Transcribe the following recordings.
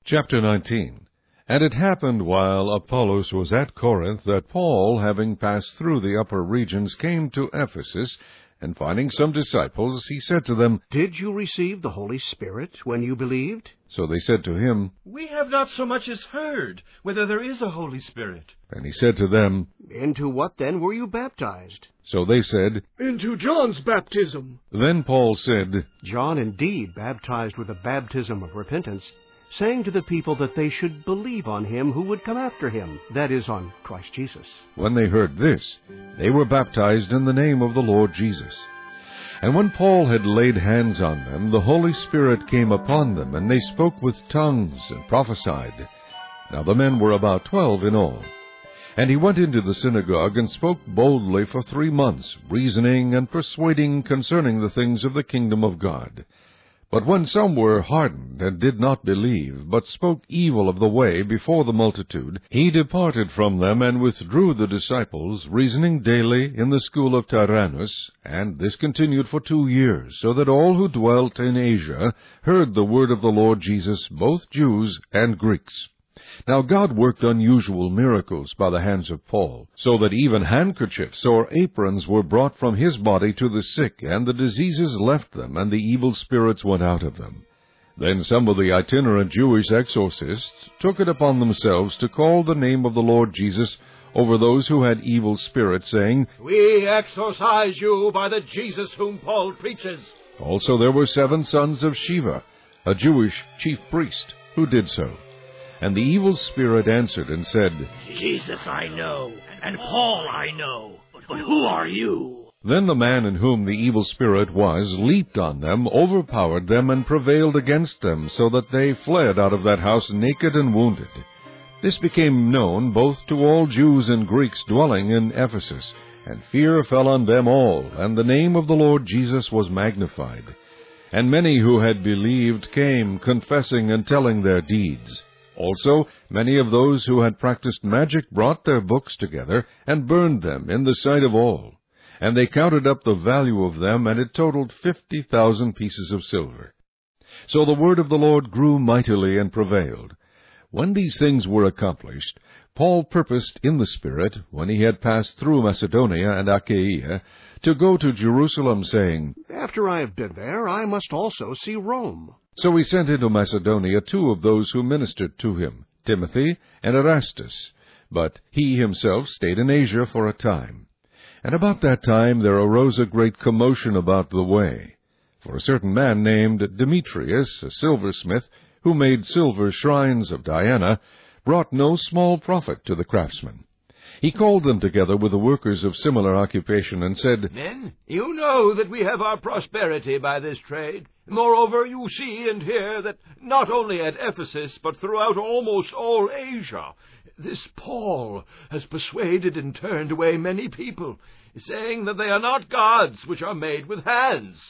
Chapter 19. And it happened while Apollos was at Corinth that Paul, having passed through the upper regions, came to Ephesus, and finding some disciples, he said to them, Did you receive the Holy Spirit when you believed? So they said to him, We have not so much as heard whether there is a Holy Spirit. And he said to them, Into what then were you baptized? So they said, Into John's baptism. Then Paul said, John indeed baptized with a baptism of repentance, saying to the people that they should believe on him who would come after him, that is, on Christ Jesus. When they heard this, they were baptized in the name of the Lord Jesus. And when Paul had laid hands on them, the Holy Spirit came upon them, and they spoke with tongues and prophesied. Now the men were about 12 in all. And he went into the synagogue and spoke boldly for 3 months, reasoning and persuading concerning the things of the kingdom of God. But when some were hardened and did not believe, but spoke evil of the way before the multitude, he departed from them and withdrew the disciples, reasoning daily in the school of Tyrannus. And this continued for 2 years, so that all who dwelt in Asia heard the word of the Lord Jesus, both Jews and Greeks. Now God worked unusual miracles by the hands of Paul, so that even handkerchiefs or aprons were brought from his body to the sick, and the diseases left them, and the evil spirits went out of them. Then some of the itinerant Jewish exorcists took it upon themselves to call the name of the Lord Jesus over those who had evil spirits, saying, We exorcise you by the Jesus whom Paul preaches. Also there were 7 sons of Sceva, a Jewish chief priest, who did so. And the evil spirit answered and said, Jesus I know, and Paul I know, but who are you? Then the man in whom the evil spirit was leaped on them, overpowered them, and prevailed against them, so that they fled out of that house naked and wounded. This became known both to all Jews and Greeks dwelling in Ephesus, and fear fell on them all, and the name of the Lord Jesus was magnified. And many who had believed came, confessing and telling their deeds. Also, many of those who had practiced magic brought their books together, and burned them in the sight of all. And they counted up the value of them, and it totaled 50,000 pieces of silver. So the word of the Lord grew mightily and prevailed. When these things were accomplished, Paul purposed in the Spirit, when he had passed through Macedonia and Achaia, to go to Jerusalem, saying, After I have been there, I must also see Rome. So he sent into Macedonia 2 of those who ministered to him, Timothy and Erastus. But he himself stayed in Asia for a time. And about that time there arose a great commotion about the way. For a certain man named Demetrius, a silversmith, who made silver shrines of Diana, brought no small profit to the craftsmen. He called them together with the workers of similar occupation, and said, Men, you know that we have our prosperity by this trade. Moreover, you see and hear that not only at Ephesus, but throughout almost all Asia, this Paul has persuaded and turned away many people, saying that they are not gods which are made with hands.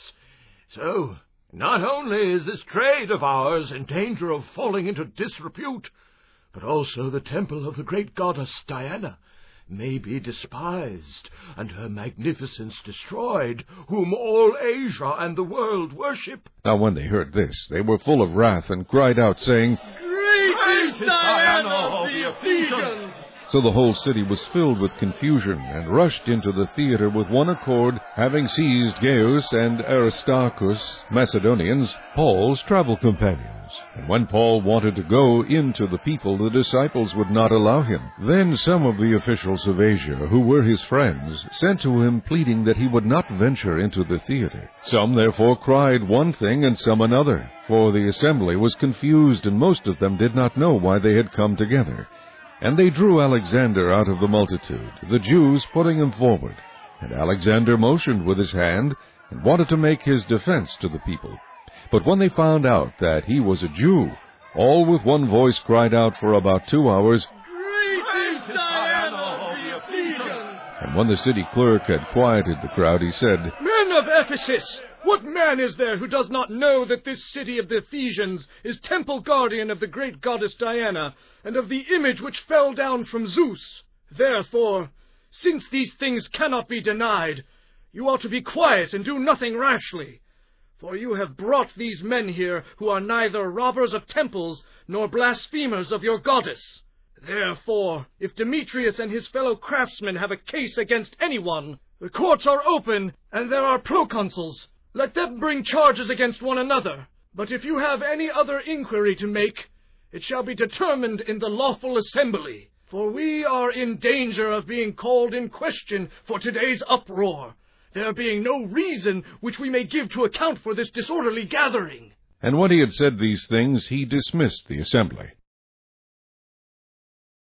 So, not only is this trade of ours in danger of falling into disrepute, but also the temple of the great goddess Diana may be despised, and her magnificence destroyed, whom all Asia and the world worship. Now when they heard this, they were full of wrath, and cried out, saying, Great is Diana of the Ephesians! So the whole city was filled with confusion, and rushed into the theater with one accord, having seized Gaius and Aristarchus, Macedonians, Paul's travel companions. And when Paul wanted to go in to the people, the disciples would not allow him. Then some of the officials of Asia, who were his friends, sent to him, pleading that he would not venture into the theater. Some therefore cried one thing, and some another, for the assembly was confused, and most of them did not know why they had come together. And they drew Alexander out of the multitude, the Jews putting him forward. And Alexander motioned with his hand, and wanted to make his defense to the people. But when they found out that he was a Jew, all with one voice cried out for about 2 hours, Great is Diana of the Ephesians! And when the city clerk had quieted the crowd, he said, Men of Ephesus, what man is there who does not know that this city of the Ephesians is temple guardian of the great goddess Diana, and of the image which fell down from Zeus? Therefore, since these things cannot be denied, you ought to be quiet and do nothing rashly. For you have brought these men here who are neither robbers of temples nor blasphemers of your goddess. Therefore, if Demetrius and his fellow craftsmen have a case against anyone, the courts are open, and there are proconsuls. Let them bring charges against one another. But if you have any other inquiry to make, it shall be determined in the lawful assembly. For we are in danger of being called in question for today's uproar, there being no reason which we may give to account for this disorderly gathering. And when he had said these things, he dismissed the assembly.